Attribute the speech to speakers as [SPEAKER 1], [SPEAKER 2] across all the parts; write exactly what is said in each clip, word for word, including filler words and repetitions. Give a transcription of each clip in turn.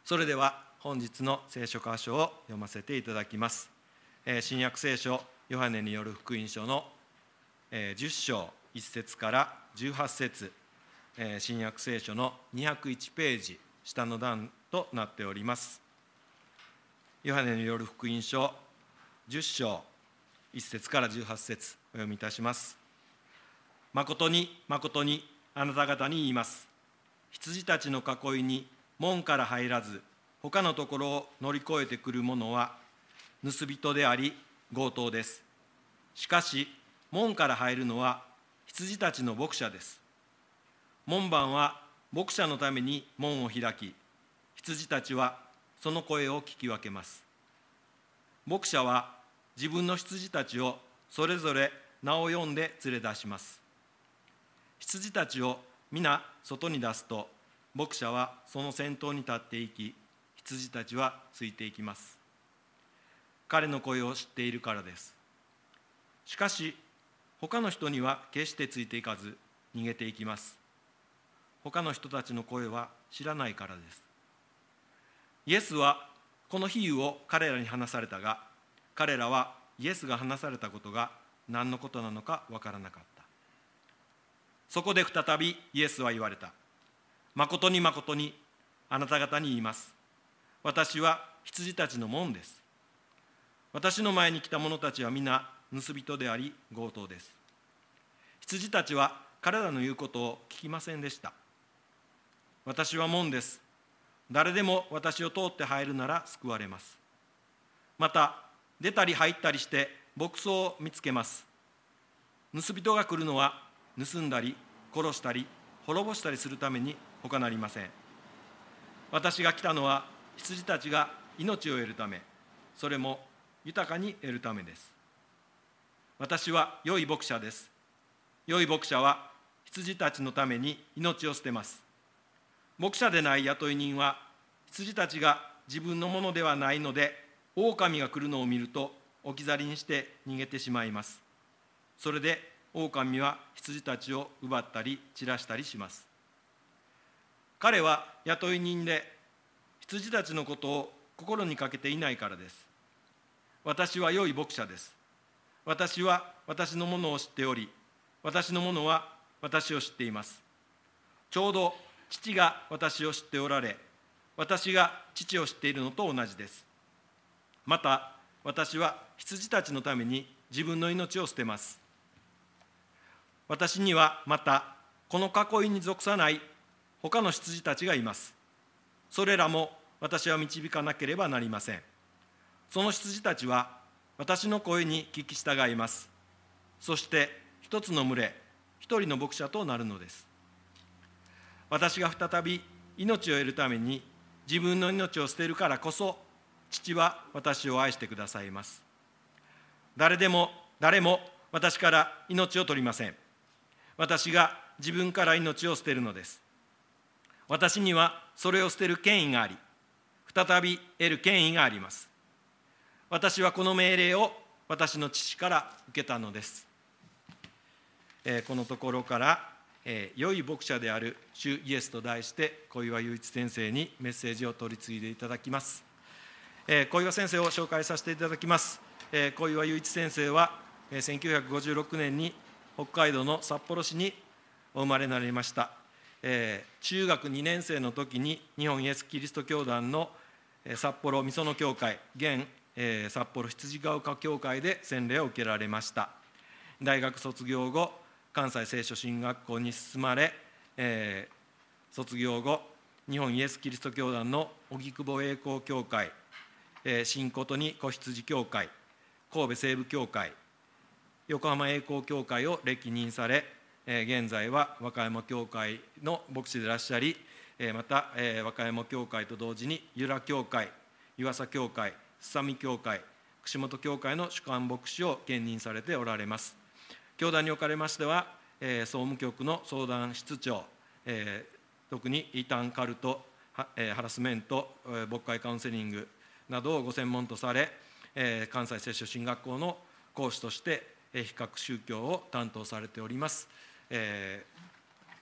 [SPEAKER 1] それでは本日の聖書箇所を読ませていただきます。新約聖書ヨハネによる福音書のじゅっ章いち節からじゅうはち節、新約聖書のにひゃくいちページ下の段となっております。ヨハネによる福音書じゅっ章いち節からじゅうはち節お読みいたします。誠に誠にあなた方に言います。羊たちの囲いに門から入らず他のところを乗り越えてくる者は盗人であり強盗です。しかし門から入るのは羊たちの牧者です。門番は牧者のために門を開き、羊たちはその声を聞き分けます。牧者は自分の羊たちをそれぞれ名を呼んで連れ出します。羊たちを皆外に出すと、牧者はその先頭に立っていき、羊たちはついていきます。彼の声を知っているからです。しかし他の人には決してついていかず逃げていきます。他の人たちの声は知らないからです。イエスはこの比喩を彼らに話されたが、彼らはイエスが話されたことが何のことなのかわからなかった。そこで再びイエスは言われた。誠に誠にあなた方に言います。私は羊たちの門です。私の前に来た者たちは皆盗人であり強盗です。羊たちは彼らの言うことを聞きませんでした。私は門です。誰でも私を通って入るなら救われます。また出たり入ったりして牧草を見つけます。盗人が来るのは盗んだり殺したり滅ぼしたりするために他なりません。私が来たのは羊たちが命を得るため、それも豊かに得るためです。私は良い牧者です。良い牧者は羊たちのために命を捨てます。牧者でない雇い人は羊たちが自分のものではないので、狼が来るのを見ると置き去りにして逃げてしまいます。それで狼は羊たちを奪ったり散らしたりします。彼は雇い人で羊たちのことを心にかけていないからです。私は良い牧者です。私は私のものを知っており、私のものは私を知っています。ちょうど父が私を知っておられ、私が父を知っているのと同じです。また私は羊たちのために自分の命を捨てます。私にはまたこの囲いに属さない他の羊たちがいます。それらも私は導かなければなりません。その羊たちは私の声に聞き従います。そして一つの群れ、一人の牧者となるのです。私が再び命を得るために自分の命を捨てるからこそ、父は私を愛してくださいます。誰でも誰も私から命を取りません。私が自分から命を捨てるのです。私にはそれを捨てる権威があり、再び得る権威があります。私はこの命令を私の父から受けたのです。えー、このところから、えー、良い牧者である主イエスと題して小岩雄一先生にメッセージを取り次いでいただきます。えー、小岩先生を紹介させていただきます。えー、小岩雄一先生は、えー、せんきゅうひゃくごじゅうろくねんに北海道の札幌市にお生まれになりました。えー、中学にねん生の時に日本イエスキリスト教団の札幌御園教会、現、えー、札幌羊ヶ丘教会で洗礼を受けられました。大学卒業後、関西聖書神学校に進まれ、えー、卒業後日本イエスキリスト教団の荻窪栄光教会、えー、新琴に子羊教会、神戸西部教会、横浜栄光教会を歴任され、現在は和歌山教会の牧師でいらっしゃり、また和歌山教会と同時に由良教会、湯浅教会、すさみ教会、串本教会の主幹牧師を兼任されておられます。教団におかれましては、総務局の相談室長、特に異端カルト、ハラスメント、牧会カウンセリングなどをご専門とされ、関西聖書神学校の講師として比較宗教を担当されております。え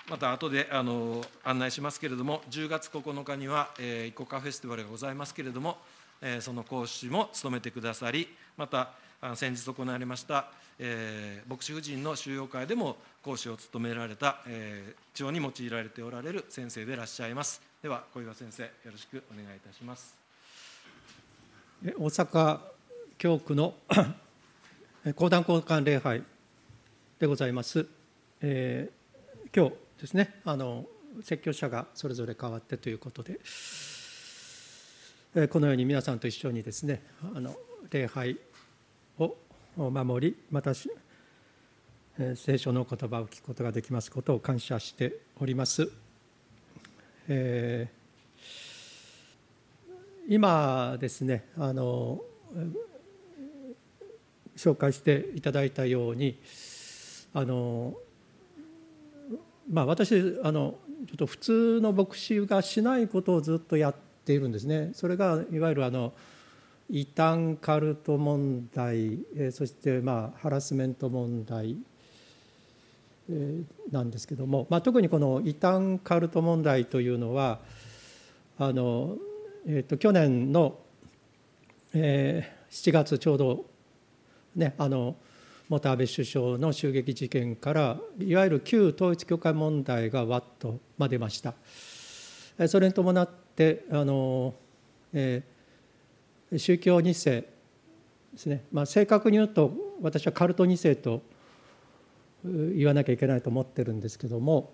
[SPEAKER 1] また後であの案内しますけれども、じゅうがつここのかには、えー、イコカフェスティバルがございますけれども、えー、その講師も務めてくださり、またあの先日行われました、えー、牧師婦人の修養会でも講師を務められた、えー、地方に用いられておられる先生でいらっしゃいます。では小岩先生、よろしくお願いいたします。
[SPEAKER 2] 大阪教区の講談交換礼拝でございます。えー、今日ですね、あの説教者がそれぞれ変わってということで、えー、このように皆さんと一緒にですね、あの礼拝を守り、また、えー、聖書の言葉を聞くことができますことを感謝しております。えー、今ですね、あの紹介していただいたように、あのまあ、私あのちょっと普通の牧師がしないことをずっとやっているんですね。それがいわゆるあの異端カルト問題、えー、そしてまあハラスメント問題、えー、なんですけども、まあ、特にこの異端カルト問題というのはあの、えー、と去年の、えー、しちがつちょうどね、あの元安倍首相の襲撃事件からいわゆる旧統一教会問題がわっと出ました。それに伴ってあの、えー、宗教に世ですね、まあ、正確に言うと私はカルトに世と言わなきゃいけないと思ってるんですけども、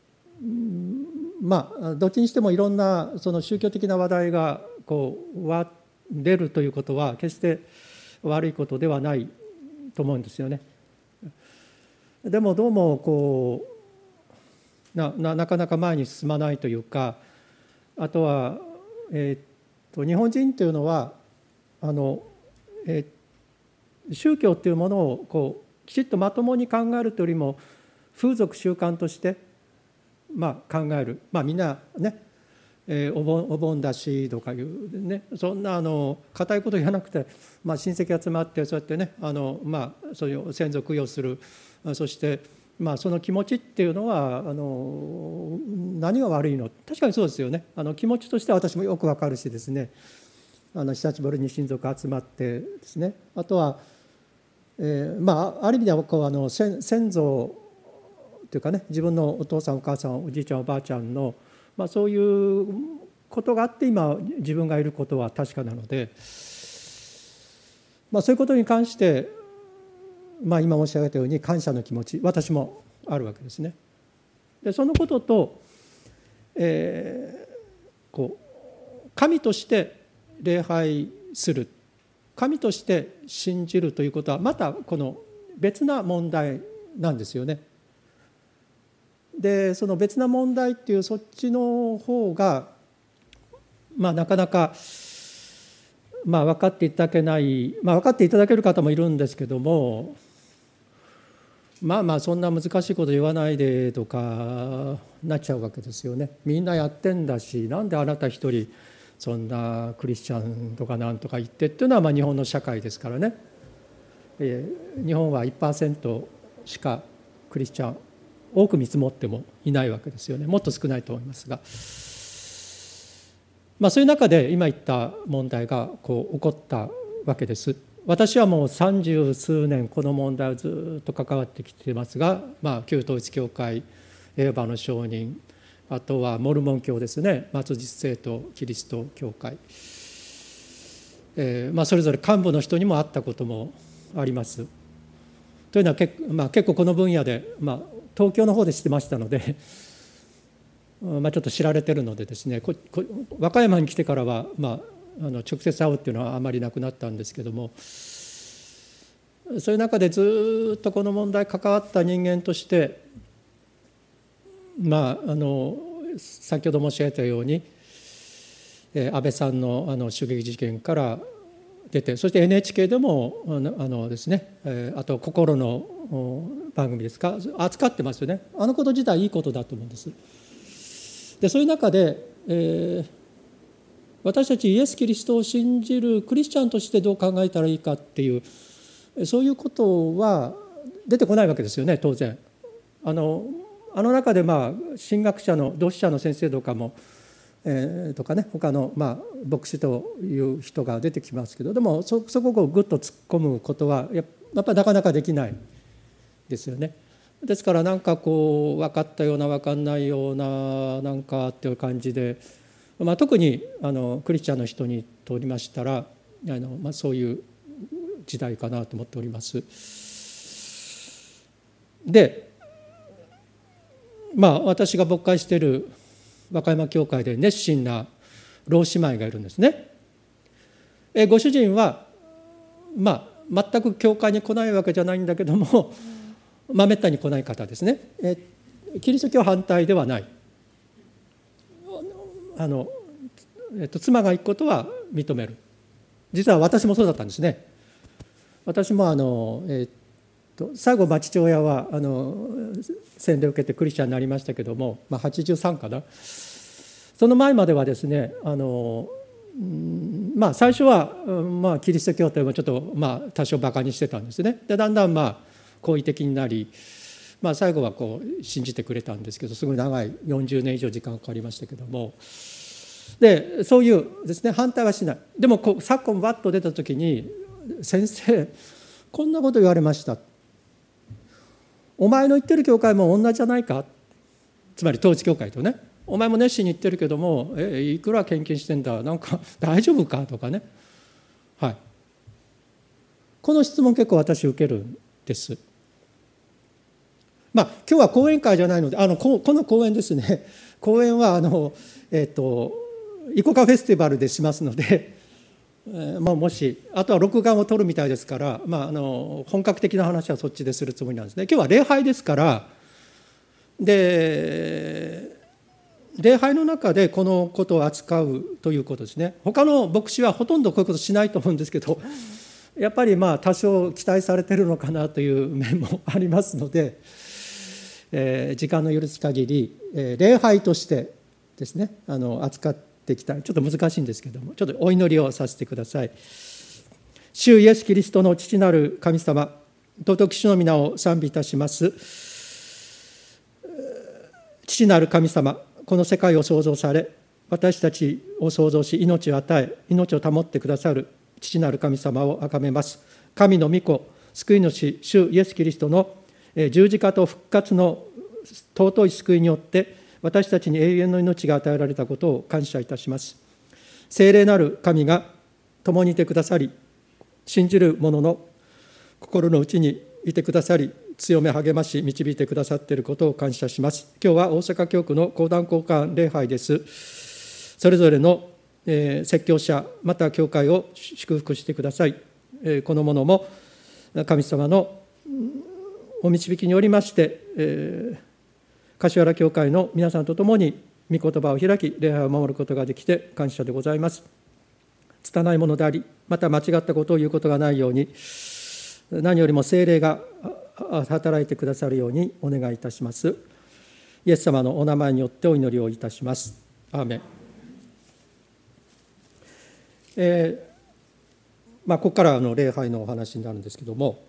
[SPEAKER 2] まあどっちにしてもいろんなその宗教的な話題がこう出るということは決して悪いことではないと思うんですよね。でもどうもこう な, な, なかなか前に進まないというか、あとは、えー、と日本人というのはあの、えー、宗教というものをこうきちっとまともに考えるというよりも風俗習慣として、まあ、考える、まあ、みんなねえー、お盆、お盆だしとかいうね、そんなあの固いこと言わなくて、まあ、親戚集まってそうやってね、あの、まあ、そういう先祖供養する、そして、まあ、その気持ちっていうのはあの何が悪いの、確かにそうですよね。あの気持ちとしては私もよくわかるしですね、あの久しぶりに親族集まってですね、あとは、えー、まあある意味ではこうあの 先, 先祖というかね、自分のお父さんお母さんおじいちゃんおばあちゃんのまあ、そういうことがあって今自分がいることは確かなので、まあ、そういうことに関して、まあ、今申し上げたように感謝の気持ち私もあるわけですね。でそのことと、えー、こう神として礼拝する、神として信じるということはまたこの別な問題なんですよね。でその別な問題っていうそっちの方が、まあ、なかなか、まあ、分かっていただけない、まあ、分かっていただける方もいるんですけども、まあまあそんな難しいこと言わないでとかなっちゃうわけですよね。みんなやってんだし、なんであなた一人そんなクリスチャンとかなんとか言ってっていうのはまあ日本の社会ですからね。えー、日本は いちパーセント しかクリスチャン多く見積もってもいないわけですよね。もっと少ないと思いますが、まあ、そういう中で今言った問題がこう起こったわけです。私はもう三十数年この問題をずっと関わってきていますが、まあ、旧統一教会、エホバの証人、あとはモルモン教ですね、末日聖徒キリスト教会、えーまあ、それぞれ幹部の人にも会ったこともあります。というのは結、まあ、結構この分野で、まあ、東京の方で知ってましたので、まあ、ちょっと知られてるのでですね、ここ和歌山に来てからは、まあ、あの直接会うっていうのはあまりなくなったんですけども、そういう中でずっとこの問題関わった人間として、まあ、あの先ほど申し上げたように安倍さんのあの襲撃事件から出て、そして エヌエイチケー でもあのですね、あと心の番組ですか、扱ってますよね。あのこと自体いいことだと思うんです。でそういう中で、えー、私たちイエス・キリストを信じるクリスチャンとしてどう考えたらいいかっていう、そういうことは出てこないわけですよね、当然。あのあの中でまあ神学者の同志社の先生とかも、えー、とかね他のまあ牧師という人が出てきますけど、でも そ, そこをグッと突っ込むことはやっぱりなかなかできないですよね。ですからなんかこう分かったような分かんないようななんかっていう感じで、まあ、特にあのクリスチャンの人にとりましたらあの、まあ、そういう時代かなと思っております。でまあ私が牧会している和歌山教会で熱心な老姉妹がいるんですね。えご主人はまあ全く教会に来ないわけじゃないんだけども、まあ、めったに来ない方ですね。えキリスト教反対ではない。あの、えっと、妻が行くことは認める。実は私もそうだったんですね。私もあの、えっと、最後、まあ、父親はあの洗礼を受けてクリスチャンになりましたけども、まあ、はちじゅうさんかな。その前まではですね、あの、まあ、最初は、まあ、キリスト教徒もちょっと、まあ、多少バカにしてたんですね。でだんだんまあ好意的になり、まあ、最後はこう信じてくれたんですけど、すごい長いよんじゅうねん以上時間かかりましたけども、でそういうですね反対はしない。でもこう昨今バッと出た時に先生こんなこと言われました。お前の言ってる教会も同じじゃないか。つまり統一教会とね、お前も熱心に言ってるけどもえいくら献金してんだなんか大丈夫かとかね、はい、この質問結構私受けるんです。まあ、今日は講演会じゃないので、あの こ, この講演ですね、講演はあの、えー、とイコカフェスティバルでしますので、えーまあ、もしあとは録画を取るみたいですから、まあ、あの本格的な話はそっちでするつもりなんですね。今日は礼拝ですから、で礼拝の中でこのことを扱うということですね。他の牧師はほとんどこういうことしないと思うんですけど、やっぱりまあ多少期待されてるのかなという面もありますので、えー、時間の許す限り、えー、礼拝としてですねあの扱っていきたい。ちょっと難しいんですけども、ちょっとお祈りをさせてください。主イエスキリストの父なる神様、尊き主の皆を賛美いたします。父なる神様、この世界を創造され、私たちを創造し命を与え命を保ってくださる父なる神様を崇めます。神の御子、救い主、主イエスキリストの十字架と復活の尊い救いによって私たちに永遠の命が与えられたことを感謝いたします。聖霊なる神が共にいてくださり、信じる者の心の内にいてくださり、強め励まし導いてくださっていることを感謝します。今日は大阪教区の講談交換礼拝です。それぞれの説教者また教会を祝福してください。この者も神様のお導きによりまして、えー、柏原教会の皆さんと共に御言葉を開き礼拝を守ることができて感謝でございます。拙いものであり、また間違ったことを言うことがないように、何よりも聖霊が働いてくださるようにお願いいたします。イエス様のお名前によってお祈りをいたします。アーメン。えーまあ、ここからあの礼拝のお話になるんですけども、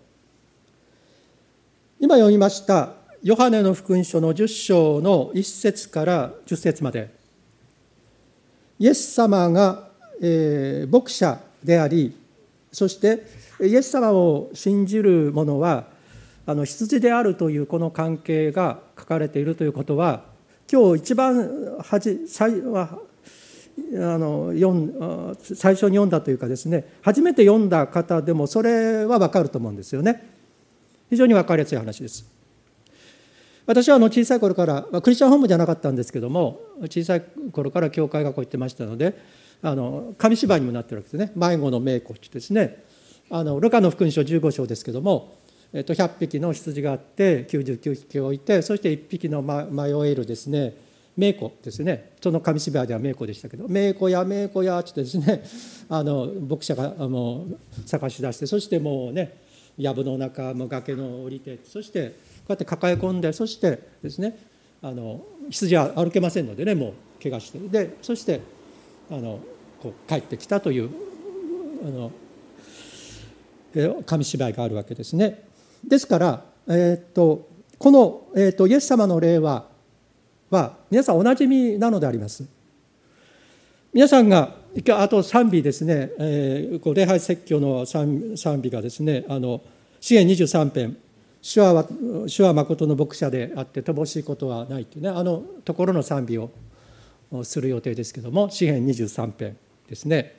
[SPEAKER 2] 今読みましたヨハネの福音書のじゅっ章のいち節からじゅっ節まで、イエス様が、えー、牧者であり、そしてイエス様を信じる者はあの羊であるというこの関係が書かれているということは、今日一番はじ最はあの読ん最初に読んだというかですね、初めて読んだ方でもそれは分かると思うんですよね。非常に分かりやすい話です。私はあの小さい頃から、クリスチャンホームじゃなかったんですけども、小さい頃から教会学校行ってましたので、あの紙芝居にもなってるわけですね。迷子の冥子ってですね、あのルカの福音書じゅうご章ですけども、えっと、ひゃっぴきの羊があってきゅうじゅうきゅうひき置いて、そしていっぴきの迷えるですね冥子ですね、その紙芝居では冥子でしたけど、冥子や冥子やってですね、あの牧者があの探し出して、そしてもうね藪の中も崖の降りて、そしてこうやって抱え込んで、そしてですねあの羊は歩けませんのでね、もう怪我して、でそしてあのこう帰ってきたというあの紙芝居があるわけですね。ですから、えー、っとこの、えーと、イエス様の例はは皆さんおなじみなのであります。皆さんがあと賛美ですね、えー、こう礼拝説教の 賛, 賛美がですね、あの詩編にじゅうさん編、主は主は誠の牧者であって乏しいことはないというね、あのところの賛美をする予定ですけども、詩編にじゅうさん編ですね。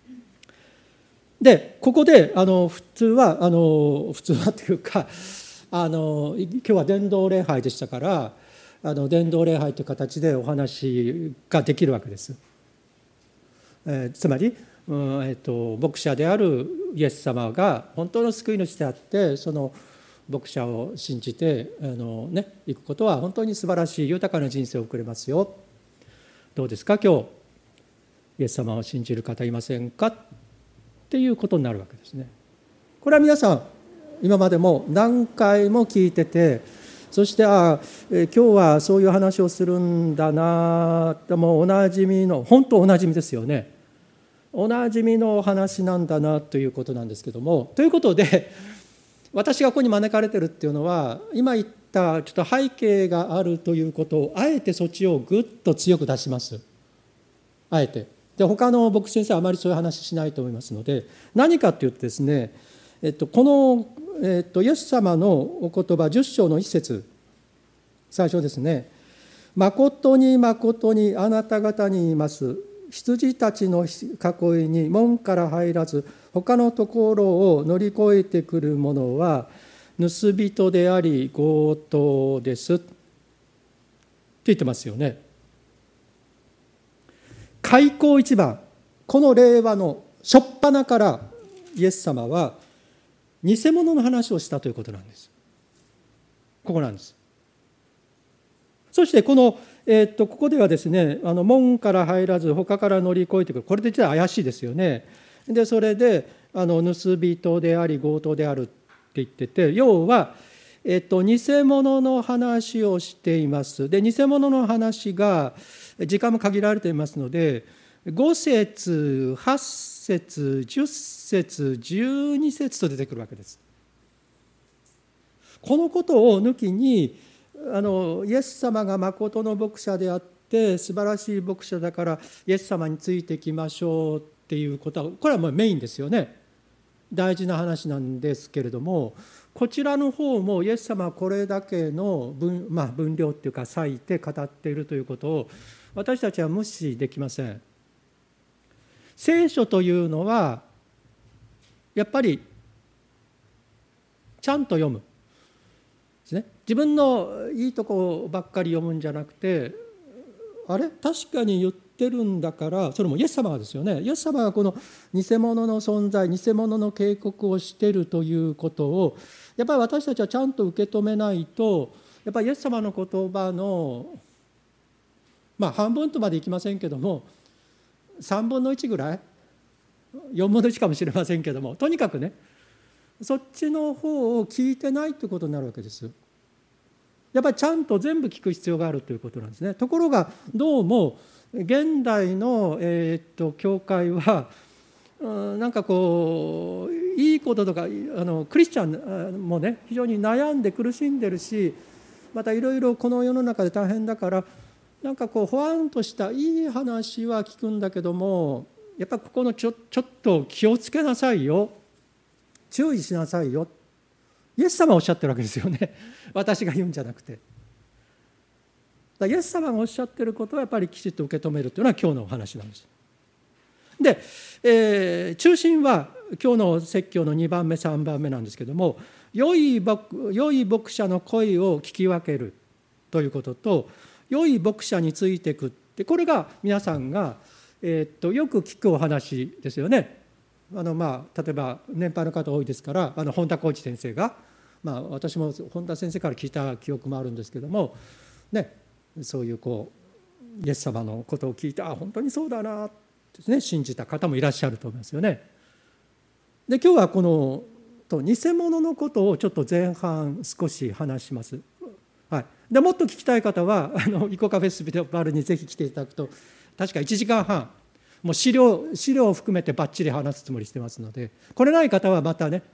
[SPEAKER 2] でここであの普通はあの普通はというかあの今日は伝道礼拝でしたから、あの伝道礼拝という形でお話ができるわけです。えー、つまり、うんえー、と牧者であるイエス様が本当の救い主であって、その牧者を信じてあの、ね、行くことは本当に素晴らしい豊かな人生を送れますよ。どうですか、今日イエス様を信じる方いませんかっていうことになるわけですね。これは皆さん今までも何回も聞いてて、そしてああ今日はそういう話をするんだな、もうおなじみの、本当おなじみですよね。おなじみの話なんだなということなんですけども、ということで私がここに招かれているっていうのは、今言ったちょっと背景があるということをあえてそっちをぐっと強く出します。あえてで他の牧師先生はあまりそういう話しないと思いますので、何かというとですね、えっと、この、えっと、イエス様のお言葉じゅっ章の一節、最初ですね。誠に誠にあなた方に言います。羊たちの囲いに門から入らず他のところを乗り越えてくる者は盗人であり強盗ですって言ってますよね。開口一番、この令和の初っ端からイエス様は偽物の話をしたということなんです。ここなんです。そしてこのえー、っとここではですね、あの門から入らず他から乗り越えてくる、これで実は怪しいですよね。でそれであの盗人であり強盗であるって言ってて、要は、えー、っと偽物の話をしています。で偽物の話が時間も限られていますので、ご節はち節じゅっ節じゅうに節と出てくるわけです。このことを抜きに、あのイエス様が誠の牧者であって素晴らしい牧者だからイエス様についていきましょうっていうことは、これはもうメインですよね。大事な話なんですけれども、こちらの方もイエス様はこれだけの 分,、まあ、分量っていうか割いて語っているということを私たちは無視できません。聖書というのはやっぱりちゃんと読むですね。自分のいいとこばっかり読むんじゃなくて、あれ確かに言ってるんだから、それもイエス様がですよね。イエス様がこの偽物の存在、偽物の警告をしているということをやっぱり私たちはちゃんと受け止めないと、やっぱりイエス様の言葉のまあ半分とまでいきませんけどもさんぶんのいちぐらい、よんぶんのいちかもしれませんけども、とにかくねそっちの方を聞いてないということになるわけです。やっぱりちゃんと全部聞く必要があるということなんですね。ところがどうも現代の、えー、っと教会は、うん、なんかこういいこととか、あのクリスチャンもね非常に悩んで苦しんでるし、またいろいろこの世の中で大変だから、なんかこうほわんとしたいい話は聞くんだけども、やっぱりここのちょ、ちょっと気をつけなさいよ、注意しなさいよ、イエス様がおっしゃってるわけですよね。私が言うんじゃなくて。だイエス様がおっしゃってることはやっぱりきちっと受け止めるというのは今日のお話なんです。で、えー、中心は今日の説教のにばんめさんばんめなんですけども、良い牧、良い牧者の声を聞き分けるということと、良い牧者についていくって、これが皆さんが、えー、っとよく聞くお話ですよね。あのまあ例えば年配の方多いですから、あの本田浩二先生が、まあ、私も本田先生から聞いた記憶もあるんですけども、ね、そういうこうイエス様のことを聞いて、あ本当にそうだなってね、信じた方もいらっしゃると思いますよね。で今日はこのと偽物のことをちょっと前半少し話します。はい、でもっと聞きたい方はあのイコカフェスビデオバルにぜひ来ていただくと、確かいちじかんはんもう資料、資料を含めてバッチリ話すつもりしてますので、これない方はまたね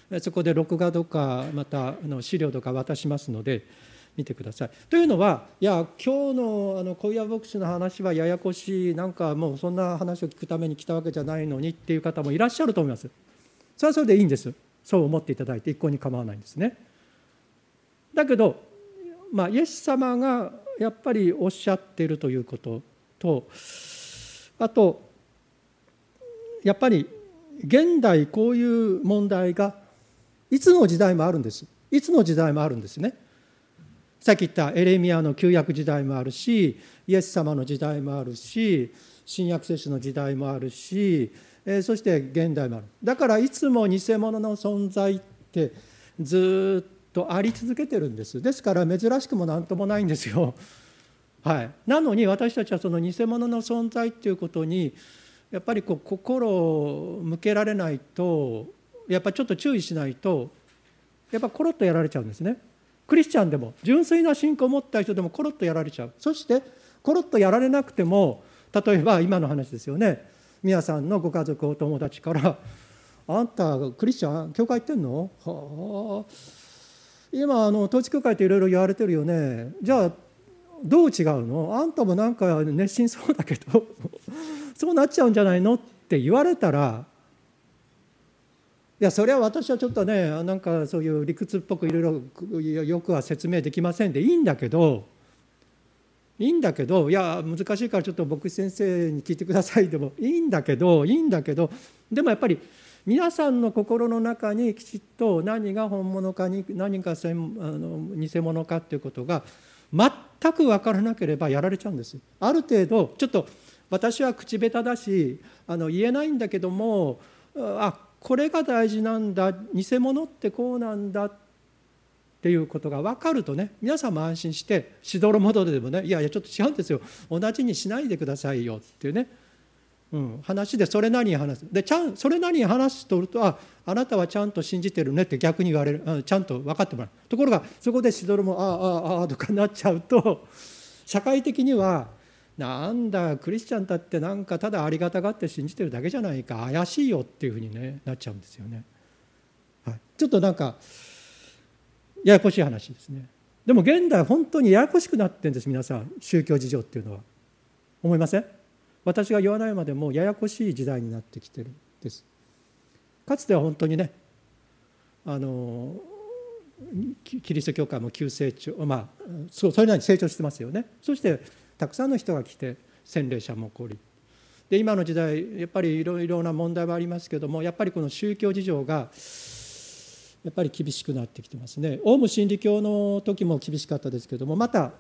[SPEAKER 2] そこで録画とかまた資料とか渡しますので見てください。というのは、いや今日のあの小岩牧師の話はややこしい、なんかもうそんな話を聞くために来たわけじゃないのにっていう方もいらっしゃると思います。それはそれでいいんです。そう思っていただいて一向に構わないんですね。だけど、まあ、イエス様がやっぱりおっしゃっているということと、あとやっぱり現代こういう問題がいつの時代もあるんです。いつの時代もあるんですね。さっき言ったエレミヤの旧約時代もあるし、イエス様の時代もあるし、新約聖書の時代もあるし、えー、そして現代もある。だからいつも偽物の存在ってずっとあり続けてるんです。ですから珍しくも何ともないんですよ。はい、なのに私たちはその偽物の存在っていうことにやっぱりこう心を向けられないと、やっぱりちょっと注意しないとやっぱコロッとやられちゃうんですね。クリスチャンでも純粋な信仰を持った人でもコロッとやられちゃう。そしてコロッとやられなくても、例えば今の話ですよね。皆さんのご家族お友達から「あんたクリスチャン教会行ってんの？はあ、今あの統一教会っていろいろ言われてるよね。じゃあどう違うの？あんたもなんか熱心そうだけどそうなっちゃうんじゃないの？」って言われたら、いやそれは私はちょっとね、なんかそういう理屈っぽくいろいろよくは説明できませんでいいんだけどいいんだけどいや難しいからちょっと牧師先生に聞いてくださいでもいいんだけどいいんだけどでもやっぱり皆さんの心の中にきちっと何が本物かに何があの偽物かということが全く分からなければやられちゃうんです。ある程度ちょっと私は口下手だしあの言えないんだけども、あこれが大事なんだ、偽物ってこうなんだっていうことが分かるとね、皆さんも安心してしどろもどろでもね、いやいやちょっと違うんですよ、同じにしないでくださいよっていうね、うん、話でそれなりに話す。でちゃんそれなりに話しとると、ああなたはちゃんと信じてるねって逆に言われる、ちゃんと分かってもらう。ところがそこでしどろもああああああとかなっちゃうと、社会的にはなんだクリスチャンだってなんかただありがたがって信じてるだけじゃないか、怪しいよっていうふうに、ね、なっちゃうんですよね、はい、ちょっとなんかややこしい話ですね。でも現代本当にややこしくなってるんです。皆さん宗教事情っていうのは思いません？私が言わないまでもややこしい時代になってきてるんです。かつては本当にね、あのキリスト教会も急成長、まあそれなりに成長してますよね。そしてたくさんの人が来て洗礼者も起こり、で今の時代やっぱりいろいろな問題はありますけども、やっぱりこの宗教事情がやっぱり厳しくなってきてますね。オウム真理教の時も厳しかったですけども、また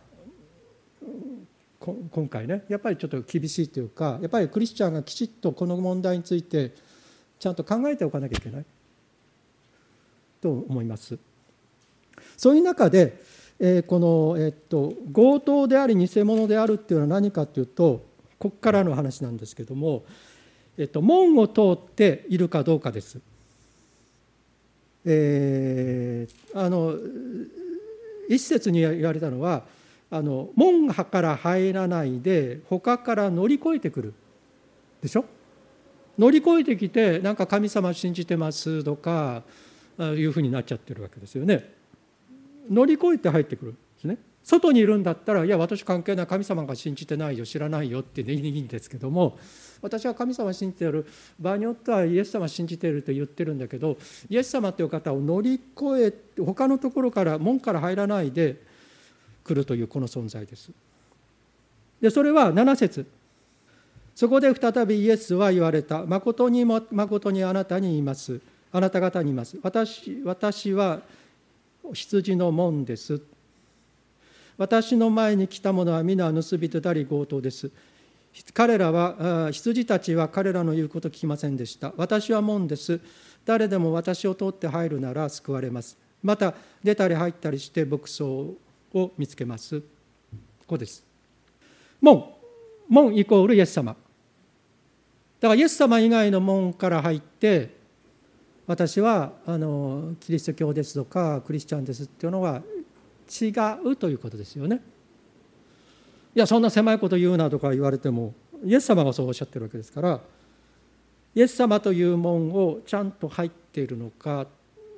[SPEAKER 2] 今回ねやっぱりちょっと厳しいというか、やっぱりクリスチャンがきちっとこの問題についてちゃんと考えておかなきゃいけないと思います。そういう中でえー、この、えっと、強盗であり偽物であるっていうのは何かというと、ここからの話なんですけども、えっと、門を通っているかどうかです。えー、あの一節に言われたのは、あの門から入らないで他から乗り越えてくるでしょ。乗り越えてきてなんか神様信じてますとかいうふうになっちゃってるわけですよね。乗り越えて入ってくるんですね。外にいるんだったら、いや私関係ない、神様が信じてないよ、知らないよっていいんですけども、私は神様信じている、場合によってはイエス様信じていると言ってるんだけど、イエス様という方を乗り越えて他のところから門から入らないで来るというこの存在です。でそれはなな節、そこで再びイエスは言われた。誠に誠にあなたに言います、あなた方に言います、私、私は羊の門です。私の前に来た者は皆盗人であり強盗です。彼らは羊たちは彼らの言うことを聞きませんでした。私は門です。誰でも私を通って入るなら救われます。また出たり入ったりして牧草を見つけます。ここです。門、門イコールイエス様。だからイエス様以外の門から入って私はあのキリスト教ですとかクリスチャンですっていうのは違うということですよね。いやそんな狭いこと言うなとか言われても、イエス様がそうおっしゃってるわけですから、イエス様という門をちゃんと入っているのか、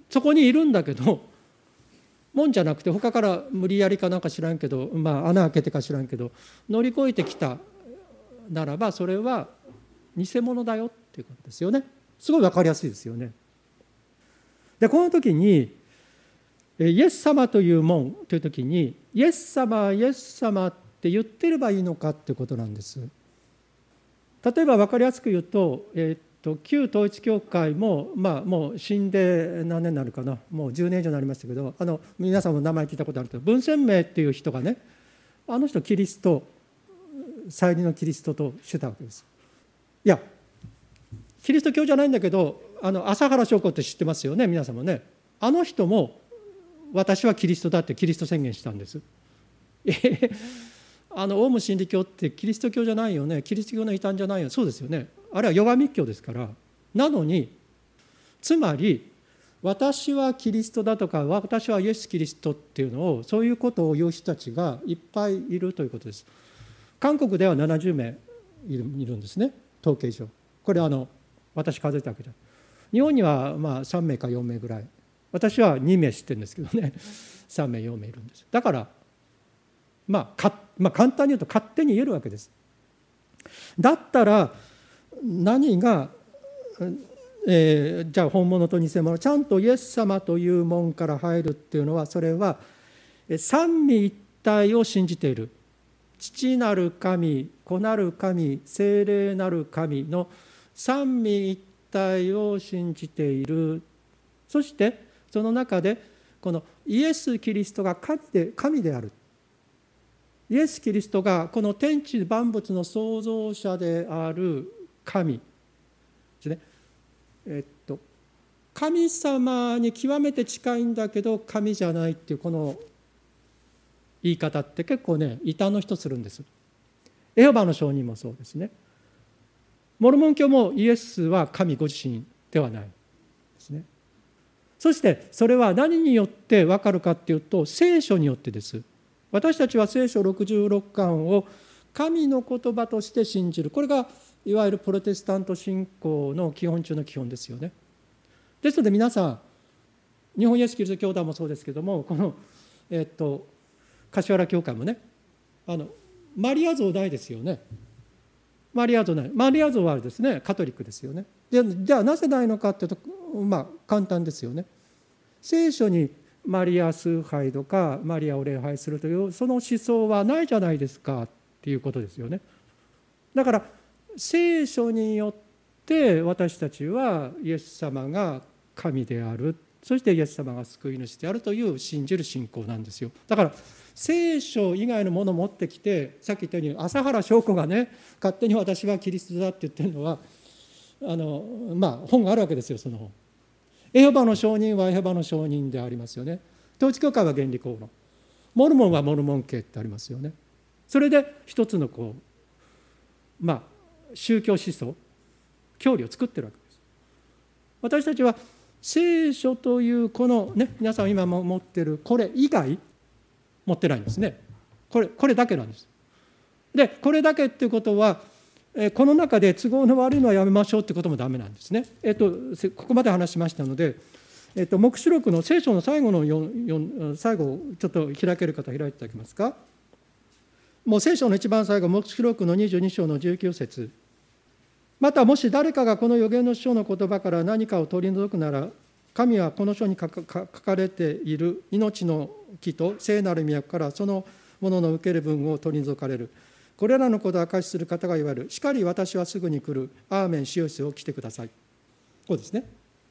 [SPEAKER 2] そこにいるんだけど、門じゃなくて他から無理やりかなんか知らんけど、まあ、穴開けてか知らんけど乗り越えてきたならば、それは偽物だよっていうことですよね。すごい分かりやすいですよね。でこの時にイエス様という門という時に、イエス様イエス様って言ってればいいのかってことなんです。例えば分かりやすく言うと、えー、っと旧統一教会も、まあ、もう死んで何年になるかな、もうじゅうねん以上になりましたけど、あの皆さんも名前聞いたことあるけど、文鮮明っていう人がね、あの人キリスト、再臨のキリストとしてたわけです。いやキリスト教じゃないんだけど、あの朝原将子って知ってますよね、皆さんもね。あの人も私はキリストだってキリスト宣言したんです。えー、あのオウム真理教ってキリスト教じゃないよね、キリスト教の異端じゃないよ、そうですよね、あれはヨガ密教ですから。なのにつまり私はキリストだとか、私はイエス・キリストっていうのを、そういうことを言う人たちがいっぱいいるということです。韓国ではななじゅうめいいるんですね、統計上。これあの私数えたわけじゃない。日本にはまあさんめいかよんめいぐらい、私はにめい知ってるんですけどね、さんめいよんめいいるんです。だから、まあ、かまあ簡単に言うと勝手に言えるわけです。だったら何が、えー、じゃあ本物と偽物、ちゃんとイエス様という門から入るっていうのは、それは三位一体を信じている、父なる神、子なる神、聖霊なる神の三位一体を信じている。そしてその中でこのイエス・キリストが神で、神である。イエス・キリストがこの天地万物の創造者である神ですね。えっと神様に極めて近いんだけど神じゃないっていうこの言い方って結構ね異端の人するんです。エホバの証人もそうですね。モルモン教もイエスは神ご自身ではないですね。そしてそれは何によって分かるかっていうと、聖書によってです。私たちは聖書ろくじゅうろっかんを神の言葉として信じる。これがいわゆるプロテスタント信仰の基本中の基本ですよね。ですので皆さん、日本イエスキリスト教団もそうですけども、この、えっと、柏原教会もね、あのマリア像ないですよね。マリア像ない。マリア像はあれですね、カトリックですよね。でじゃあなぜないのかっていうと、まあ簡単ですよね。聖書にマリア崇拝とかマリアを礼拝するというその思想はないじゃないですかっていうことですよね。だから聖書によって私たちはイエス様が神である、そしてイエス様が救い主であるという信じる信仰なんですよ。だから聖書以外のものを持ってきて、さっき言ったように朝原将子がね、勝手に私はキリストだって言ってるのは、あのまあ本があるわけですよ。その本、エホバの証人はエホバの証人でありますよね。統一教会は原理講論、モルモンはモルモン系ってありますよね。それで一つのこうまあ宗教思想、教理を作ってるわけです。私たちは聖書というこのね、皆さん今も持ってるこれ以外持ってないんですね。これこれだけなんです。でこれだけっていうことは、この中で都合の悪いのはやめましょうってこともダメなんですね。えっとここまで話しましたので、えっと黙示録の聖書の最後のよん最後ちょっと開ける方開いていただけますか。もう聖書の一番最後、黙示録のにじゅうに章のじゅうきゅう節。またもし誰かがこの預言の書の言葉から何かを取り除くなら、神はこの書に書かれている命の木と聖なる都からそのものの受ける分を取り除かれる。これらのことを証しする方が言われる。しかり私はすぐに来る。アーメン、主よ主よ来てください。こうですね。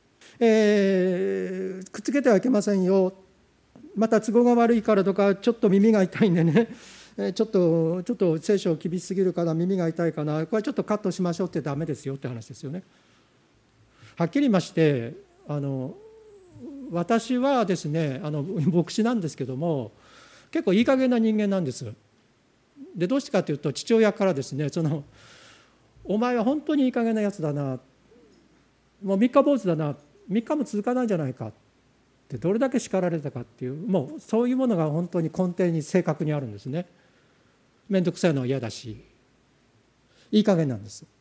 [SPEAKER 2] えー、くっつけてはいけませんよ。また都合が悪いからとか、ちょっと耳が痛いんでね、ちょっとちょっと聖書厳しすぎるかな、耳が痛いかな、これちょっとカットしましょうってダメですよって話ですよね。はっきり言いまして、あの私はですね、あの牧師なんですけども、結構いい加減な人間なんです。でどうしてかというと、父親からですね、そのお前は本当にいい加減なやつだな、もう三日坊主だな、三日も続かないんじゃないかってどれだけ叱られたかっていう、もうそういうものが本当に根底に正確にあるんですね。面倒くさいのは嫌だし、いい加減なんです。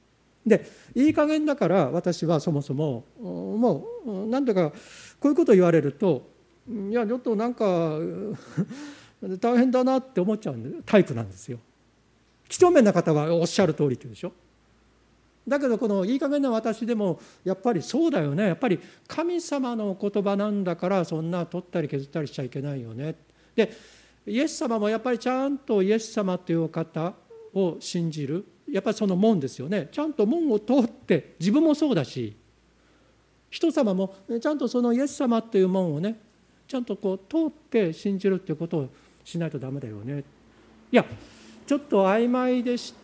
[SPEAKER 2] でいい加減だから私はそもそももう何ていうかこういうことを言われるといやちょっとなんか大変だなって思っちゃうタイプなんですよ。几帳面な方はおっしゃる通りって言うでしょ。だけどこのいい加減な私でもやっぱりそうだよね、やっぱり神様の言葉なんだからそんな取ったり削ったりしちゃいけないよね。でイエス様もやっぱりちゃんとイエス様というお方を信じる、やっぱりその門ですよね。ちゃんと門を通って自分もそうだし人様もちゃんとそのイエス様という門をねちゃんとこう通って信じるっていうことをしないとダメだよね。いやちょっと曖昧でした、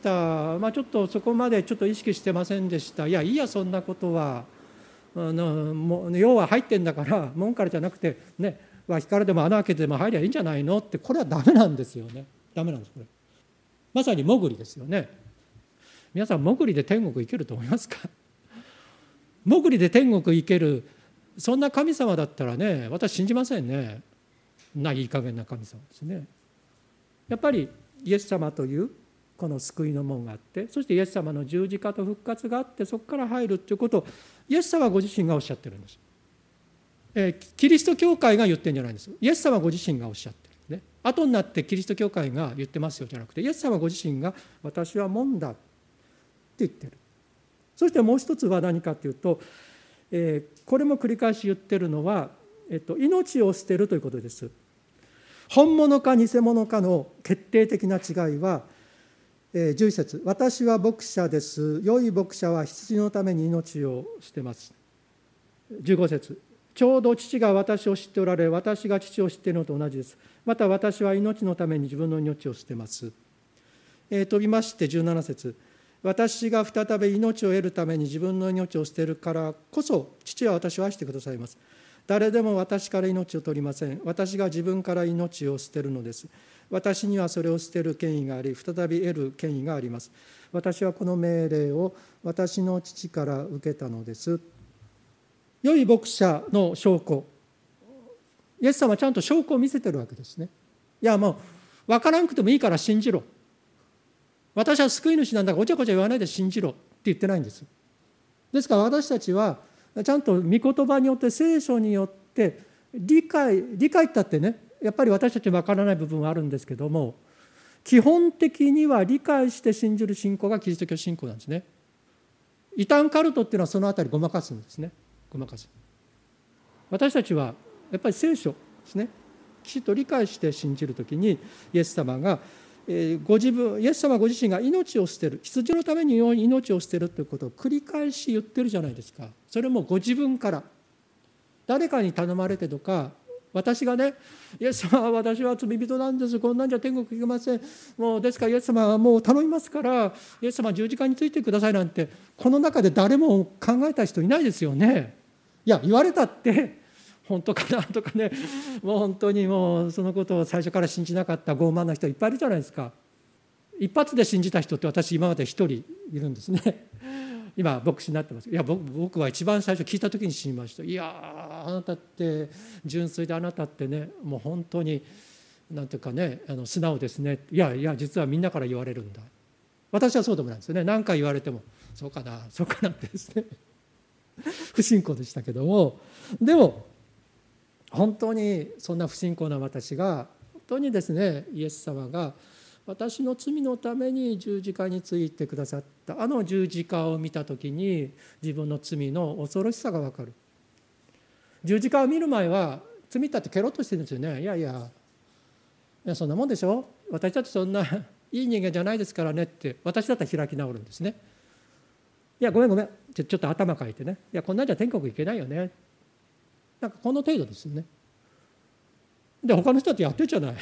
[SPEAKER 2] まあ、ちょっとそこまでちょっと意識してませんでした、いやいいやそんなことはあのもう要は入ってんだから門からじゃなくてね脇からでも穴開けてでも入りゃいいんじゃないのって、これはダメなんですよね。ダメなんですこれ。まさに潜りですよね。皆さん潜りで天国行けると思いますか？潜りで天国行けるそんな神様だったらね私信じませんね。ないい加減な神様ですね。やっぱりイエス様というこの救いの門があって、そしてイエス様の十字架と復活があって、そこから入るということをイエス様ご自身がおっしゃってるんです。えー、キリスト教会が言ってるんじゃないんです。イエス様ご自身がおっしゃってる、ね、後になってキリスト教会が言ってますよじゃなくて、イエス様ご自身が私は門だって言ってる。そしてもう一つは何かというと、えー、これも繰り返し言ってるのは、えっと、命を捨てるということです。本物か偽物かの決定的な違いは、えー、じゅういち節、私は牧者です。良い牧者は羊のために命を捨てます。じゅうご節、ちょうど父が私を知っておられ、私が父を知っているのと同じです。また私は命のために自分の命を捨てます。えー、飛びましてじゅうなな節、私が再び命を得るために自分の命を捨てるからこそ父は私を愛してくださいます。誰でも私から命を取りません。私が自分から命を捨てるのです。私にはそれを捨てる権威があり、再び得る権威があります。私はこの命令を私の父から受けたのです。良い牧者の証拠、イエス様はちゃんと証拠を見せてるわけですね。いやもう分からなくてもいいから信じろ、私は救い主なんだからごちゃごちゃ言わないで信じろって言ってないんです。ですから私たちはちゃんと御言葉によって聖書によって理解理解ったってね、やっぱり私たち分からない部分はあるんですけども、基本的には理解して信じる信仰がキリスト教信仰なんですね。異端カルトっていうのはそのあたりごまかすんですね。ごまかす。私たちはやっぱり聖書ですね、きちっと理解して信じるときに、イエス様がご自分、イエス様ご自身が命を捨てる、羊のために命を捨てるということを繰り返し言ってるじゃないですか。それもご自分から、誰かに頼まれてとか、私がね、イエス様は私は罪人なんです、こんなんじゃ天国行けません、もうですからイエス様はもう頼みますからイエス様は十字架についてくださいなんて、この中で誰も考えた人いないですよね。いや言われたって本当かなとかね、もう本当にもうそのことを最初から信じなかった傲慢な人いっぱいいるじゃないですか。一発で信じた人って私今まで一人いるんですね。今牧師になってます。いや 僕, 僕は一番最初聞いた時に死にました。いやあなたって純粋で、あなたってねもう本当になんていうかね、あの素直ですね。いやいや実はみんなから言われるんだ。私はそうでもないんですよね。何回言われてもそうかなそうかなってですね不信仰でしたけども、でも本当にそんな不信仰な私が本当にですね、イエス様が私の罪のために十字架についてくださった、あの十字架を見たときに自分の罪の恐ろしさが分かる。十字架を見る前は罪だってケロッとしてるんですよね。いやいや、いやそんなもんでしょ、私だってそんないい人間じゃないですからねって私だったら開き直るんですね。いやごめんごめんちょ、ちょっと頭かいてね、いやこんなんじゃ天国行けないよね、なんかこの程度ですよね。で他の人だってやってるじゃない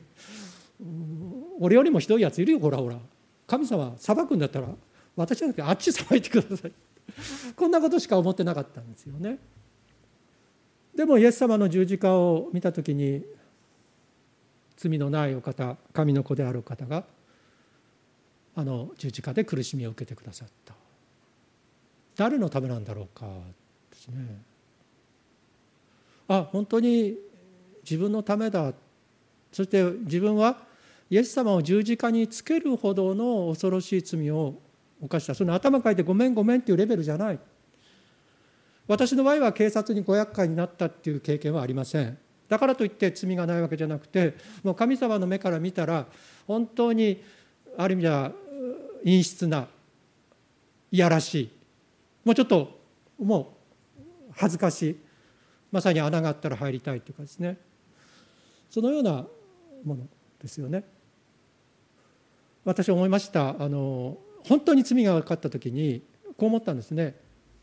[SPEAKER 2] 俺よりもひどいやついるよ、ほらほら、神様裁くんだったら私じゃなくてあっち裁いてくださいこんなことしか思ってなかったんですよね。でもイエス様の十字架を見たときに、罪のないお方、神の子である方があの十字架で苦しみを受けてくださった。誰のためなんだろうかですね。あ、本当に自分のためだ。そして自分はイエス様を十字架につけるほどの恐ろしい罪を犯した。その頭かいてごめんごめんっていうレベルじゃない。私の場合は警察にご厄介になったっていう経験はありません。だからといって罪がないわけじゃなくて、もう神様の目から見たら本当にある意味では陰湿ないやらしい、もうちょっともう恥ずかしい、まさに穴があったら入りたいというかですね、そのようなものですよね。私は思いました。あの本当に罪が分かった時にこう思ったんですね。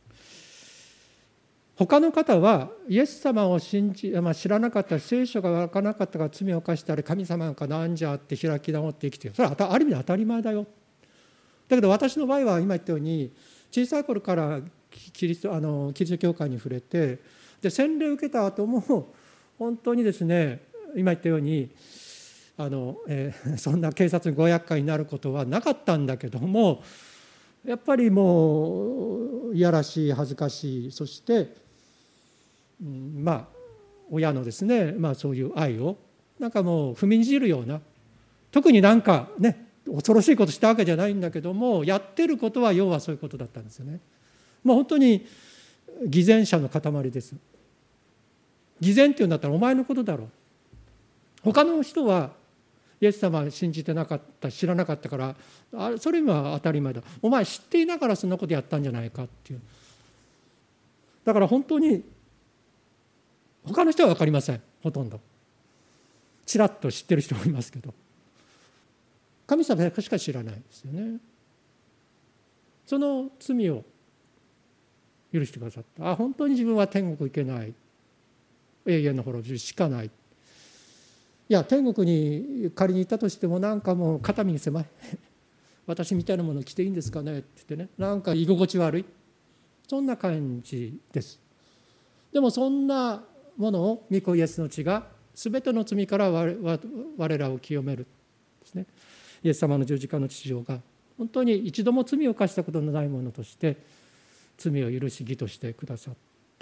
[SPEAKER 2] 他の方はイエス様を信じ、まあ、知らなかった、聖書が分からなかったから罪を犯したら神様かなんじゃって開き直って生きている。それはある意味で当たり前だよ。だけど私の場合は今言ったように小さい頃からキリスト、あのキリスト教会に触れて、で洗礼を受けた後も本当にですね、今言ったようにあの、えー、そんな警察にご厄介になることはなかったんだけども、やっぱりもういやらしい、恥ずかしい、そして、うん、まあ親のですね、まあ、そういう愛をなんかもう踏みにじるような、特になんかね恐ろしいことしたわけじゃないんだけども、やってることは要はそういうことだったんですよね。もう本当に偽善者の塊です。偽善っていうんだったらお前のことだろう。他の人はイエス様を信じてなかった、知らなかったから、あそれは当たり前だ。お前知っていながらそんなことやったんじゃないかっていう。だから本当に他の人は分かりません。ほとんどちらっと知ってる人もいますけど、神様しか知らないですよね。その罪を許してくださった。あ、本当に自分は天国行けない、永遠の滅びしかない。いや天国に仮に行ったとしてもなんかもう肩身に狭い私みたいなものを着ていいんですかねって言ってね、なんか居心地悪い、そんな感じです。でもそんなものを御子イエスの血が全ての罪から我我らを清めるですね。イエス様の十字架の父上が本当に一度も罪を犯したことのないものとして罪を許し義としてくださった。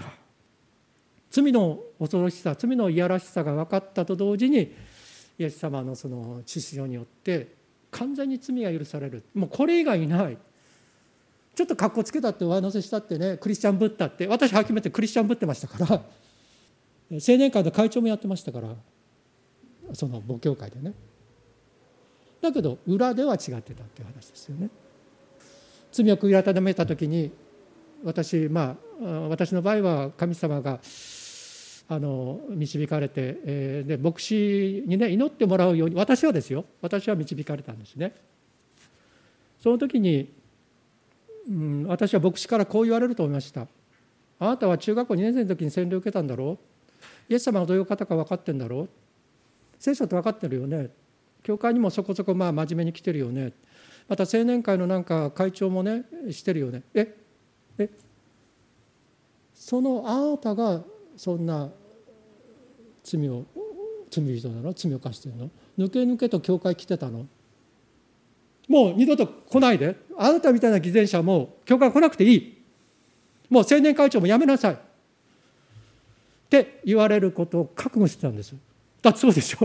[SPEAKER 2] 罪の恐ろしさ、罪のいやらしさが分かったと同時に、イエス様のその血潮によって完全に罪が許される。もうこれ以外ない。ちょっとかっこつけたって上乗せしたってね、クリスチャンぶったって、私初めてクリスチャンぶってましたから、青年会の会長もやってましたから、その母教会でね。だけど裏では違ってたっていう話ですよね。罪を悔い改めた時に、私まあ私の場合は神様があの導かれて、えー、で牧師にね祈ってもらうように、私はですよ私は導かれたんですね。その時に、うん、私は牧師からこう言われると思いました。あなたは中学校にねん生の時に洗礼を受けたんだろう、イエス様がどういう方か分かってんだろう、聖書って分かってるよね、教会にもそこそこまあ真面目に来てるよね、また青年会のなんか会長もねしてるよね、ええそのあなたがそんな罪を罪人なの、罪を犯してるの、抜け抜けと教会来てたの、もう二度と来ないで、あなたみたいな偽善者はもう教会来なくていい、もう青年会長もやめなさいって言われることを覚悟してたんです。だってそうでしょ。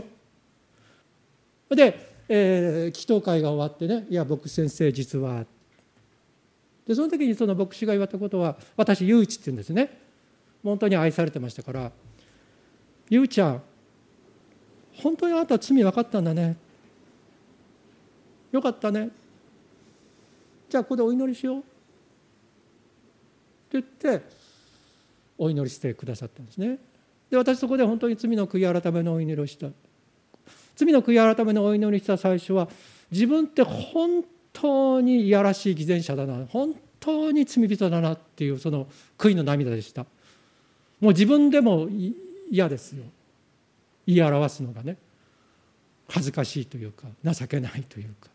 [SPEAKER 2] で、えー、祈祷会が終わってね、いや牧師先生実はで、その時にその牧師が言われたことは、私ゆういちって言うんですね。本当に愛されてましたから、ゆうちゃん本当にあなた罪分かったんだね、よかったね、じゃあここでお祈りしようって言ってお祈りしてくださったんですね。で、私そこで本当に罪の悔い改めのお祈りをした。罪の悔い改めのお祈りした最初は、自分って本当にいやらしい偽善者だな、本当に罪人だなっていうその悔いの涙でした。もう自分でも嫌ですよ、言い表すのがね、恥ずかしいというか情けないというか、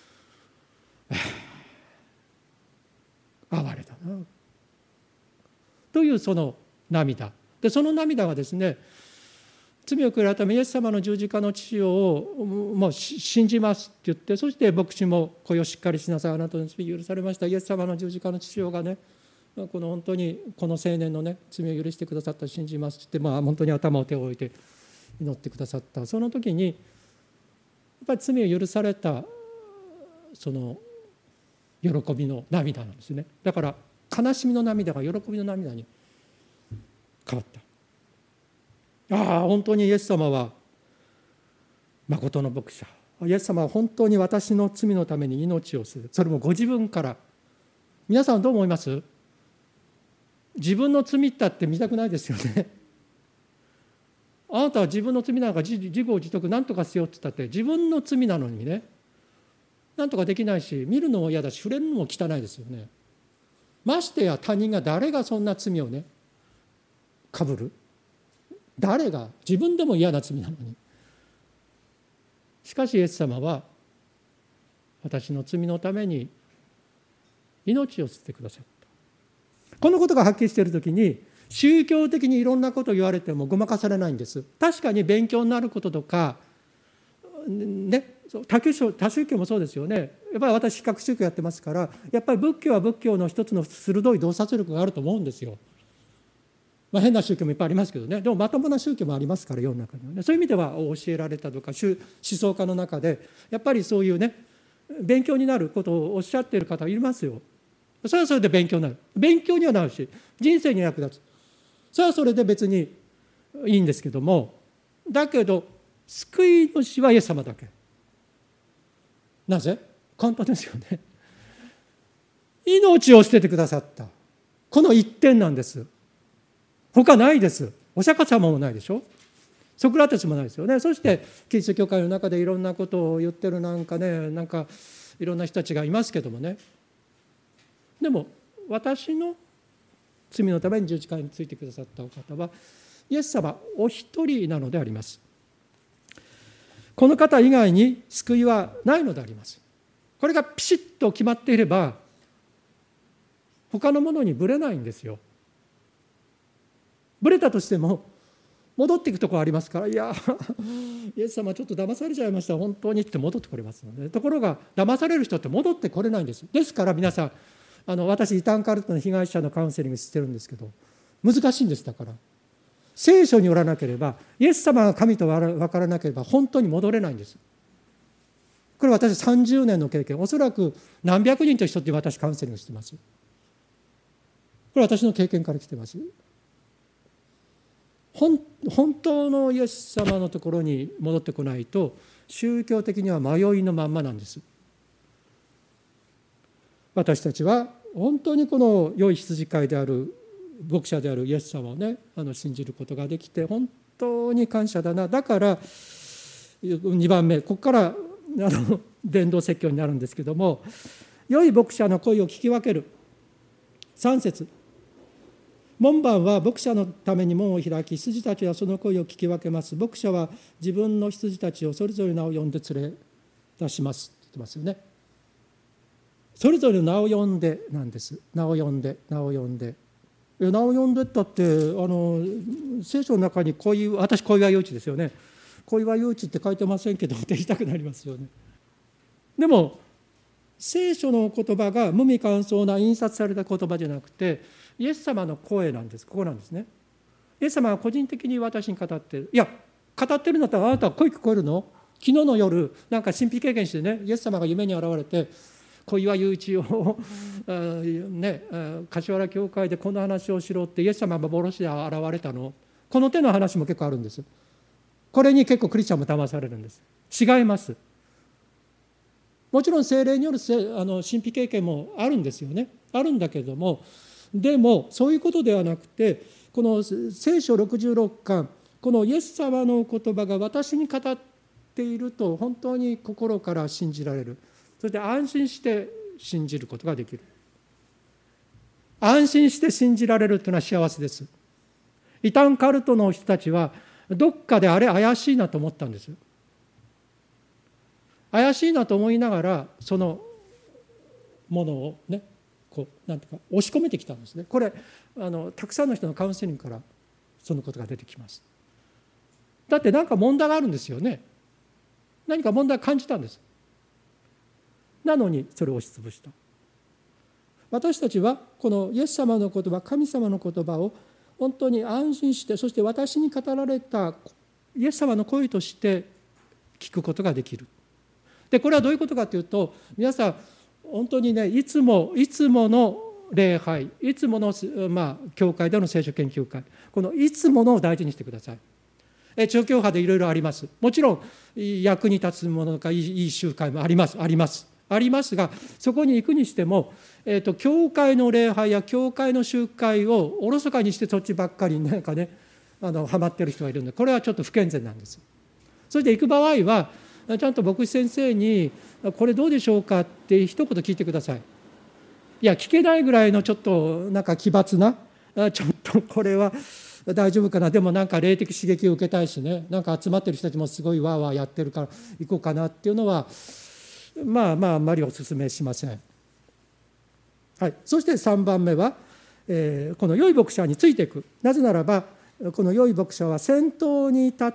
[SPEAKER 2] 哀れだなというその涙で、その涙はですね、罪を悔い改めイエス様の十字架の父をもう信じますって言って、そして牧師も声をしっかりしなさい、あなたの罪許されました、イエス様の十字架の父がね、この本当にこの青年のね罪を許してくださった信じますって言って、まあ本当に頭を手を置いて祈ってくださった。その時にやっぱり罪を許されたその喜びの涙なんですね。だから悲しみの涙が喜びの涙に変わった。ああ、本当にイエス様は誠の牧者。イエス様は本当に私の罪のために命を捨てる。それもご自分から。皆さんどう思います？自分の罪だって見たくないですよね。あなたは自分の罪なんか自業自得何とかしようって言ったって自分の罪なのにね、何とかできないし、見るのも嫌だし、触れるのも汚いですよね。ましてや他人が誰がそんな罪をねかぶる？誰が？自分でも嫌な罪なのに。しかしイエス様は私の罪のために命を捨ててくださった。このことがはっきりしているときに、宗教的にいろんなことを言われてもごまかされないんです。確かに勉強になることとか、ね、他宗他宗教もそうですよね。やっぱり私比較宗教やってますから、やっぱり仏教は仏教の一つの鋭い洞察力があると思うんですよ。まあ、変な宗教もいっぱいありますけどね、でもまともな宗教もありますから、世の中にはね。そういう意味では教えられたとか思想家の中でやっぱりそういうね勉強になることをおっしゃっている方いますよ。それはそれで勉強になる。勉強にはなるし、人生に役立つ。それはそれで別にいいんですけども、だけど救い主はイエス様だけ。なぜ？簡単ですよね。命を捨ててくださった。この一点なんです。他ないです。お釈迦様もないでしょ。ソクラテスもないですよね。そしてキリスト教会の中でいろんなことを言ってるなんかね、なんかいろんな人たちがいますけどもね。でも私の罪のために十字架についてくださったお方はイエス様お一人なのであります。この方以外に救いはないのであります。これがピシッと決まっていれば他のものにぶれないんですよ。ぶれたとしても戻っていくところありますから、いやイエス様ちょっと騙されちゃいました本当にって戻ってこれますので、ところが騙される人って戻ってこれないんです。ですから皆さん、あの私異端カルトの被害者のカウンセリングしてるんですけど、難しいんです。だから聖書によらなければ、イエス様が神と分からなければ本当に戻れないんです。これ私さんじゅうねんの経験、おそらく何百人と一緒に私カウンセリングしてます。これ私の経験から来てます。本, 本当のイエス様のところに戻ってこないと宗教的には迷いのまんまなんです。私たちは本当にこの良い羊飼いである牧者であるイエス様をね、あの信じることができて本当に感謝だな。だからにばんめ、ここからあの伝道説教になるんですけども、良い牧者の声を聞き分ける。さん節、門番は牧者のために門を開き、羊たちはその声を聞き分けます。牧者は自分の羊たちをそれぞれ名を呼んで連れ出しますって言ってますよね。それぞれの名を呼んでなんです。名を呼んで、名を呼んで。名を呼んでったって、あの聖書の中にこういう、私小岩雄一ですよね。小岩雄一って書いてませんけどって言いたくなりますよね。でも聖書の言葉が無味乾燥な印刷された言葉じゃなくて、イエス様の声なんです。ここなんですね。イエス様は個人的に私に語っている。いや、語ってるんだったらあなたは声聞こえるの？昨日の夜なんか神秘経験してね、イエス様が夢に現れて、小岩雄一をね、柏原教会でこの話をしろってイエス様が幻で現れたの。この手の話も結構あるんです。これに結構クリスチャンも騙されるんです。違います。もちろん聖霊によるあの神秘経験もあるんですよね。あるんだけれども、でもそういうことではなくて、この聖書ろくじゅうろっかん、このイエス様の言葉が私に語っていると本当に心から信じられる。そして安心して信じることができる。安心して信じられるというのは幸せです。異端カルトの人たちはどっかであれ怪しいなと思ったんですよ。怪しいなと思いながらそのものをね、こうなんていうか押し込めてきたんですね。これあのたくさんの人のカウンセリングからそのことが出てきます。だって何か問題があるんですよね。何か問題を感じたんです。なのにそれを押しつぶした。私たちはこのイエス様の言葉、神様の言葉を本当に安心して、そして私に語られたイエス様の声として聞くことができる。でこれはどういうことかというと、皆さん本当にね、いつもいつもの礼拝、いつもの、まあ、教会での聖書研究会、このいつものを大事にしてください。え調教派でいろいろあります。もちろん役に立つものとかいい、いい集会もありますありますありますが、そこに行くにしても、えーと、教会の礼拝や教会の集会をおろそかにしてそっちばっかりなんかね、あのハマってる人がいるので、これはちょっと不健全なんです。そして行く場合はちゃんと牧師先生にこれどうでしょうかって一言聞いてください。いや聞けないぐらいのちょっとなんか奇抜な、ちょっとこれは大丈夫かな、でもなんか霊的刺激を受けたいしね、なんか集まってる人たちもすごいワーワーやってるから行こうかなっていうのはまあまああんまりお勧めしません。はい、そしてさんばんめは、えー、この良い牧者についていく。なぜならばこの良い牧者は先頭に立って、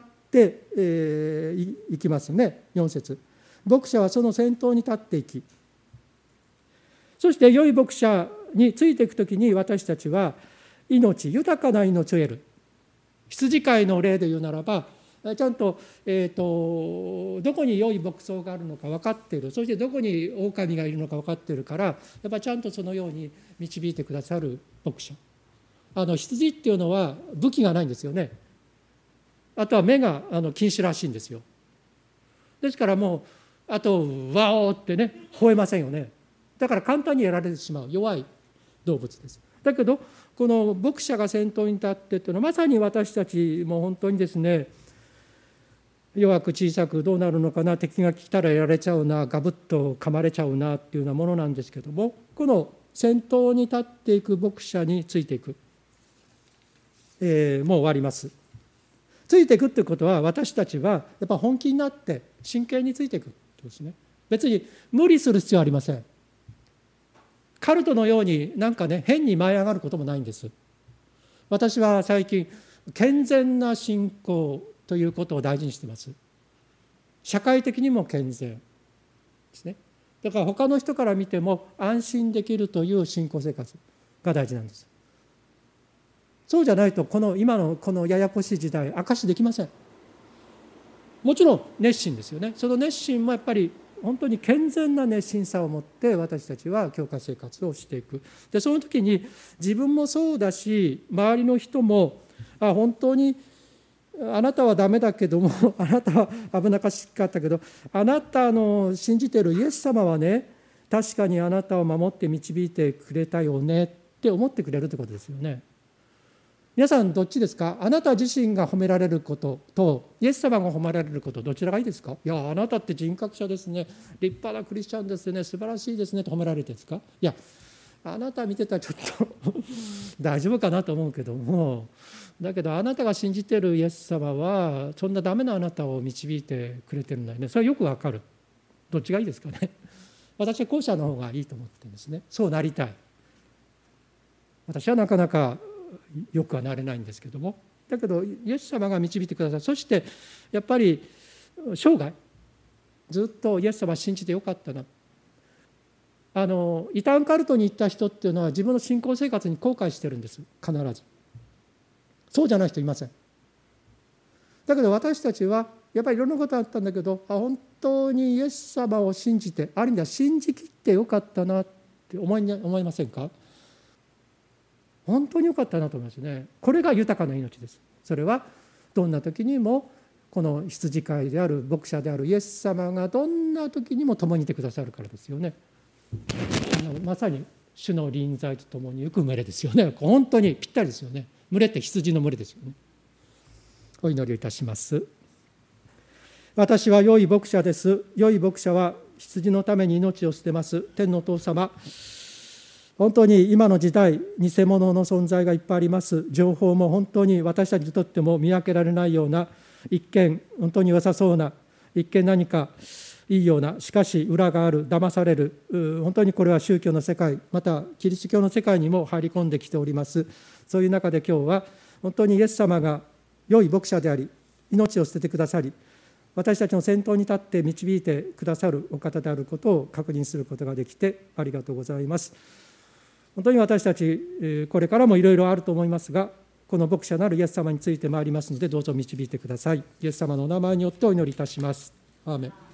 [SPEAKER 2] えー、い, いきますね。よん節、牧者はその先頭に立っていき、そして良い牧者についていくときに私たちは命、豊かな命を得る。羊飼いの例で言うならばちゃんと、えーと、どこに良い牧草があるのか分かっている、そしてどこに狼がいるのか分かっているから、やっぱちゃんとそのように導いてくださる牧者。あの羊っていうのは武器がないんですよね。あとは目があの禁止らしいんですよ。ですからもうあとワオってね吠えませんよね。だから簡単にやられてしまう弱い動物です。だけどこの牧者が先頭に立ってっていうのはまさに私たちも本当にですね、弱く小さくどうなるのかな、敵が来たらやられちゃうな、ガブッと噛まれちゃうなっていうようなものなんですけども、この先頭に立っていく牧者についていく、えー、もう終わります。ついていくってことは私たちはやっぱ本気になって真剣についていくってですね。別に無理する必要はありません。カルトのようになんかね変に舞い上がることもないんです。私は最近健全な信仰ということを大事にしています。社会的にも健全ですね。だから他の人から見ても安心できるという信仰生活が大事なんです。そうじゃないとこの今のこのややこしい時代明かしできません。もちろん熱心ですよね。その熱心もやっぱり本当に健全な熱心さを持って私たちは教会生活をしていく。でその時に自分もそうだし周りの人もあ本当にあなたはダメだけどもあなたは危なかったけどあなたの信じているイエス様はね確かにあなたを守って導いてくれたよねって思ってくれるってことですよね。皆さんどっちですか？あなた自身が褒められることとイエス様が褒められること、どちらがいいですか？いやあなたって人格者ですね、立派なクリスチャンですね、素晴らしいですねと褒められてるんですか？いやあなた見てたらちょっと大丈夫かなと思うけども、だけどあなたが信じているイエス様はそんなダメなあなたを導いてくれてるんだよね。それはよくわかる。どっちがいいですかね？私は後者の方がいいと思ってるんですね。そうなりたい。私はなかなかよくはなれないんですけども、だけどイエス様が導いてください。そしてやっぱり生涯ずっとイエス様を信じてよかったな。あの異端カルトに行った人っていうのは自分の信仰生活に後悔してるんです。必ずそうじゃない人いません。だけど私たちはやっぱりいろんなことあったんだけど、あ本当にイエス様を信じて、ある意味では信じきってよかったなって思い、思いませんか？本当によかったなと思いますね。これが豊かな命です。それはどんな時にもこの羊飼いである牧者であるイエス様がどんな時にも共にいてくださるからですよね。あのまさに主の臨在とともに行く群れですよね。本当にぴったりですよね。群れって羊の群れですよね。お祈りをいたします。私は良い牧者です。良い牧者は羊のために命を捨てます。天のお父様、本当に今の時代偽物の存在がいっぱいあります。情報も本当に私たちにとっても見分けられないような、一見本当に良さそうな、一見何かいいような、しかし裏がある、騙される、本当にこれは宗教の世界、またキリスト教の世界にも入り込んできております。そういう中で今日は本当にイエス様が良い牧者であり、命を捨ててくださり、私たちの先頭に立って導いてくださるお方であることを確認することができてありがとうございます。本当に私たちこれからもいろいろあると思いますが、この牧者なるイエス様についてまいりますので、どうぞ導いてください。イエス様のお名前によってお祈りいたします。アーメン。